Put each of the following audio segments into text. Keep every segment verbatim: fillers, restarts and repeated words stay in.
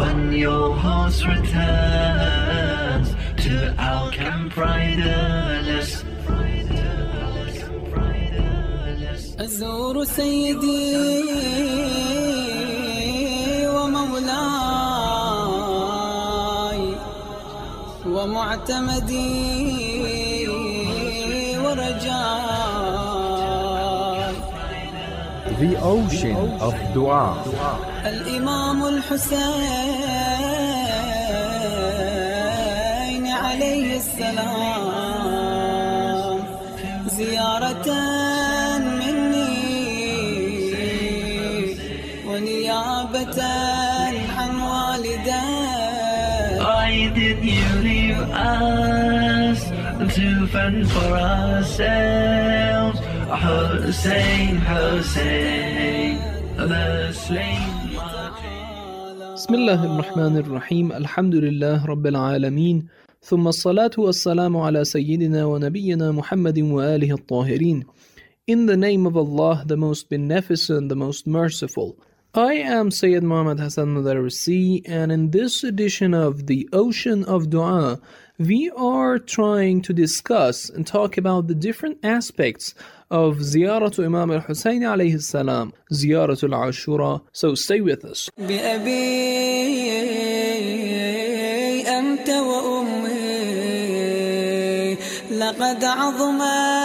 when your host returns to our camp riderless. أزور سيدي ومولاي ومعتمدي ورجاي The ocean of dua. الإمام الحسين عليه السلام زيارة ونيابة عن والدي. Why did you leave us to fend for ourselves? Hussein, Hussein, the slain. بسم الله الرحمن الرحيم. الحمد لله رب العالمين، ثم الصلاة والسلام على سيدنا ونبينا محمد وآله الطاهرين. In the name of Allah, the most beneficent, the most merciful. I am Sayyid Muhammad Hassan Madarisi, and in this edition of The Ocean of Dua, we are trying to discuss and talk about the different aspects of Ziyaratu Imam al-Husayn alayhi salam, Ziyaratu al-Ashura. So stay with us. بأبي أنت وأمي لقد عظم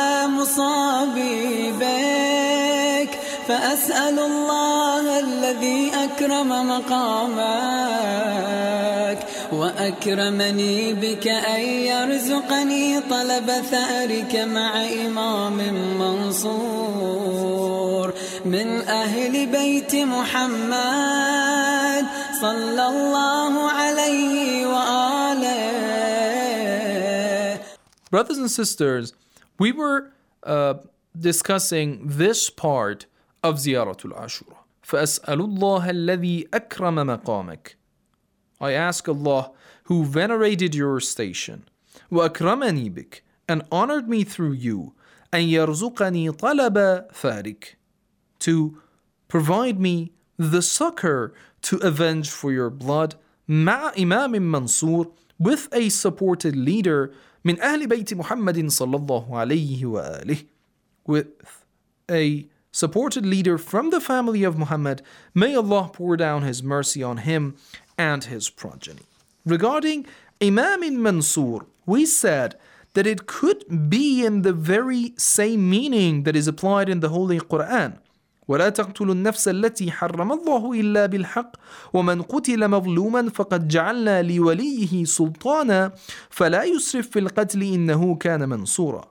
مصابي بك فأسأل الله الذي أكرم مقامك وأكرمني بك أن يرزقني طلب ثأرك مع إمام منصور من أهل بيت محمد صلى الله عليه وآله. Brothers and sisters, we were uh, discussing this part of Ziyaratul Ashura. فَأَسْأَلُ اللَّهَ الَّذِي أَكْرَمَ مَقَامَكَ. I ask Allah who venerated your station, وَأَكْرَمَنِي بِكَ, and honored me through you, أَنْ يَرْزُقَنِي طَلَبَ ثَارِكَ, to provide me the succor to avenge for your blood, مع إمام منصور, with a supported leader, من أهل بيت محمد صلى الله عليه وآله, with a supported leader from the family of Muhammad. May Allah pour down His mercy on him and his progeny. Regarding Imam Mansur, we said that it could be in the very same meaning that is applied in the Holy Quran. وَلَا تَقْتُلُوا النَّفْسَ الَّتِي حَرَّمَ اللَّهُ إِلَّا بِالْحَقِّ وَمَنْ قُتِلَ مَظْلُومًا فَقَدْ جَعَلْنَا لِوَلِيِّهِ سُلْطَانًا فَلَا يُسْرِفْ فِي الْقَتْلِ إِنَّهُ كَانَ مَنْصُورًا.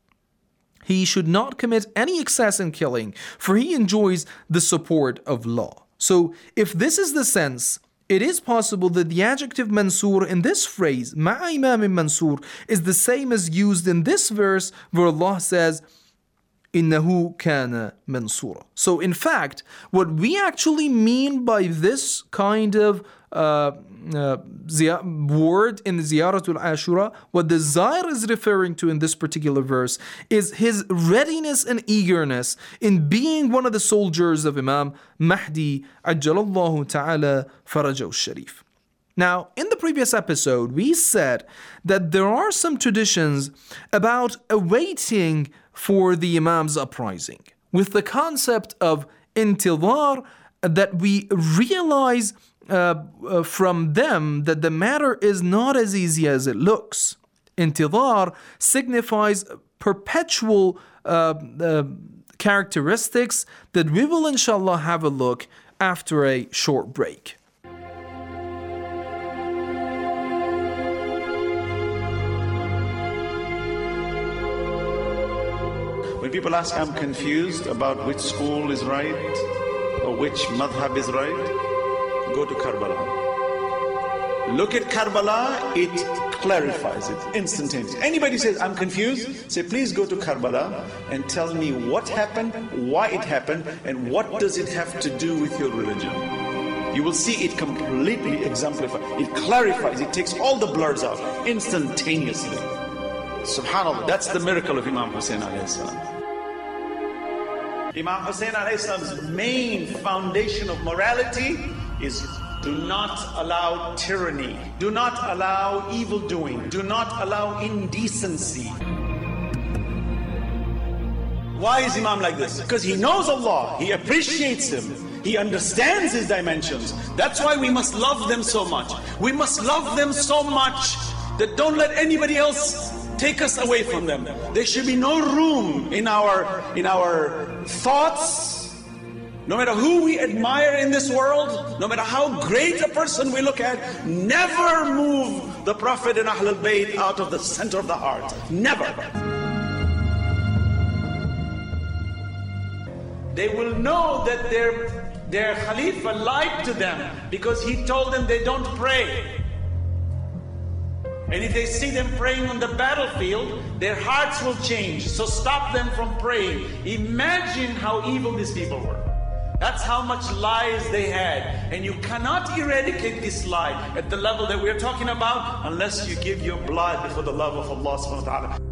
He should not commit any excess in killing, for he enjoys the support of law. So, if this is the sense, it is possible that the adjective Mansur in this phrase, Ma'a Imam Mansur, is the same as used in this verse where Allah says, إِنَّهُ كَانَ مَنْصُورًا. So, in fact, what we actually mean by this kind of uh, uh, ziyar- word in Ziyaratul Ashura, what the Zair is referring to in this particular verse, is his readiness and eagerness in being one of the soldiers of Imam Mahdi Ajjalallahu Ta'ala Farajahu Sharif. Now, in the previous episode, we said that there are some traditions about awaiting for the Imam's uprising, with the concept of intidhar, that we realize uh, uh, from them that the matter is not as easy as it looks. Intidhar signifies perpetual uh, uh, characteristics that we will inshallah have a look after a short break. When people ask, I'm confused about which school is right or which madhab is right, go to Karbala. Look at Karbala, it clarifies it instantaneously. Anybody says, I'm confused, say, please go to Karbala and tell me what happened, why it happened, and what does it have to do with your religion. You will see it completely exemplified. It clarifies, it takes all the blurs out instantaneously. Subhanallah, that's the miracle of Imam Hussein alayhi salam. Imam Hussein alayhi salam's main foundation of morality is Do not allow tyranny. Do not allow evil doing. Do not allow indecency. Why is Imam like this? Because he knows Allah. He appreciates Him. He understands His dimensions. That's why we must love them so much. We must love them so much that don't let anybody else take us away from them. There should be no room in our, in our thoughts. No matter who we admire in this world, no matter how great a person we look at, never move the Prophet and Ahlul Bayt out of the center of the heart. Never. They will know that their, their Khalifa lied to them because he told them they don't pray. And if they see them praying on the battlefield, their hearts will change. So stop them from praying. Imagine how evil these people were. That's how much lies they had. And you cannot eradicate this lie at the level that we're talking about unless you give your blood for the love of Allah subhanahu wa ta'ala.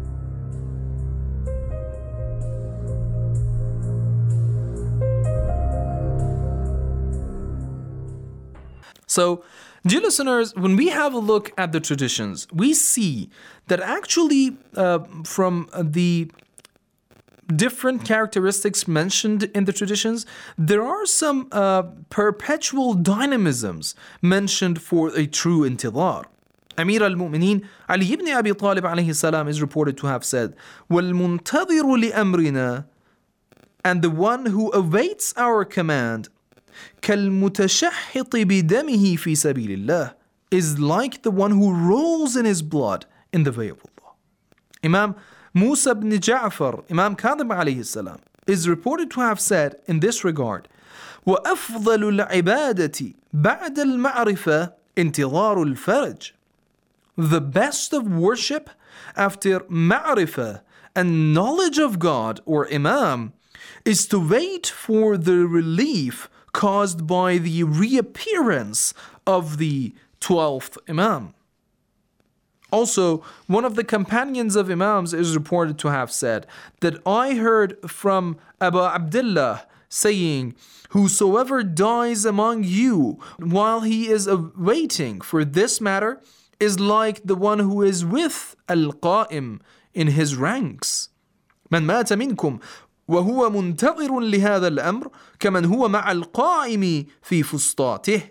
So, dear listeners, when we have a look at the traditions, we see that actually uh, from the different characteristics mentioned in the traditions, there are some uh, perpetual dynamisms mentioned for a true intidhar. Amir al-Mu'mineen Ali ibn Abi Talib alayhi salam is reported to have said, وَالْمُنْتَظِرُ لِأَمْرِنَا, and the one who awaits our command, كَالْمُتَشَحِّطِ بِدَمِهِ فِي سَبِيلِ اللَّهِ, is like the one who rolls in his blood in the way of Allah. Imam Musa ibn Ja'far, Imam Kadhim alayhi salam, is reported to have said in this regard, وَأَفْضَلُ الْعِبَادَةِ بَعْدَ الْمَعْرِفَةِ انْتِظَارُ الْفَرَجِ. The best of worship after ma'rifah and knowledge of God or Imam is to wait for the relief caused by the reappearance of the twelfth Imam. Also, one of the companions of Imams is reported to have said that I heard from Abu Abdullah saying, whosoever dies among you while he is waiting for this matter is like the one who is with Al-Qa'im in his ranks. من مات منكم وهو منتظر لهذا الأمر كمن هو مع القائم في فسطاته.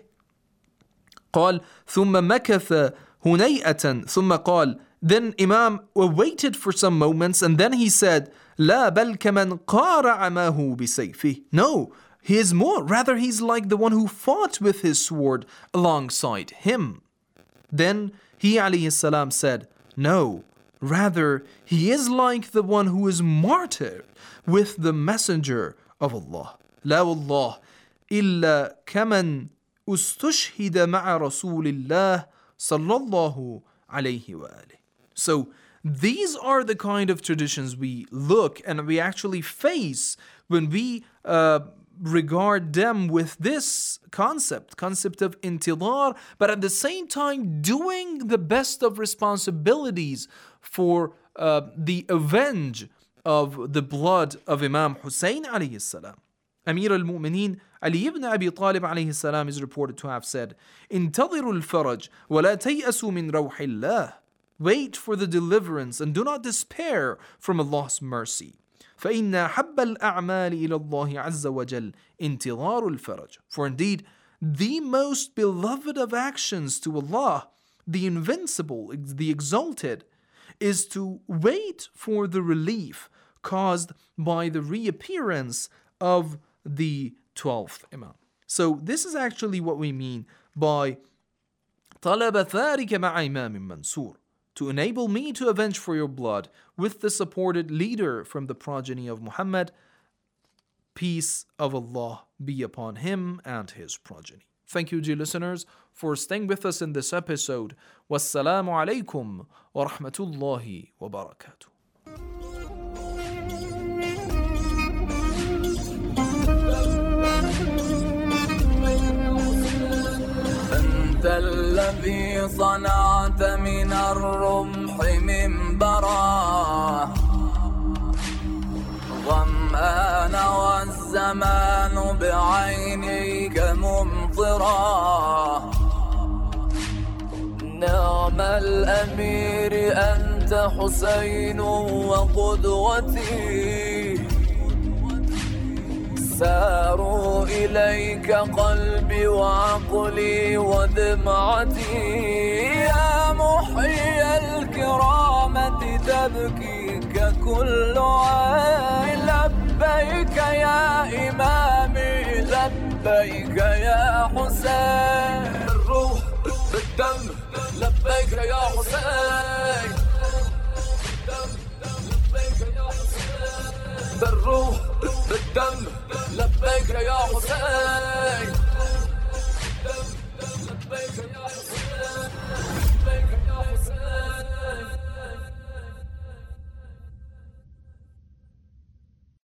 قال ثم مكث هنيئة ثم قال, then Imam waited for some moments and then he said, لا بل كمن قارع معه بسيفه. No, he is more, rather he's like the one who fought with his sword alongside him. Then he alayhi salam said, no, rather he is like the one who is martyred with the messenger of Allah. لا والله إلا كمن استشهد مع رسول الله صلى الله عليه وآله. So these are the kind of traditions we look and we actually face when we uh, regard them with this concept, concept of intidhar, but at the same time doing the best of responsibilities for uh, the avenge of the blood of Imam Hussein alayhi salam. Amir al-Mu'mineen Ali ibn Abi Talib alayhi salam is reported to have said, انتظروا الفرج ولا تيأسوا من روح الله. Wait for the deliverance and do not despair from Allah's mercy. فإن حب الأعمال إلى الله عز وجل انتظار الفرج. For indeed, the most beloved of actions to Allah, the invincible, the exalted, is to wait for the relief caused by the reappearance of the twelfth Imam. So this is actually what we mean by طلب ثارك مع إمام منصور, to enable me to avenge for your blood with the supported leader from the progeny of Muhammad, peace of Allah be upon him and his progeny. Thank you, dear listeners, for staying with us in this episode. Wassalamu alaikum wa rahmatullahi wa barakatuh. أنت الذي صنعت من الرمح منبرا ظمآن والزمان بعينيك ممطر ممطرا. نعم الأمير أنت حسين وقدوتي، ساروا إليك قلبي وعقلي ودمعتي. يا محيي الكرامة تبكيك كل عين، لبيك يا إمامي لبيك يا حسين. بالروح بالدم لبيك يا حسين، لبيك يا حسين. بالروح بالدم لبيك يا حسين.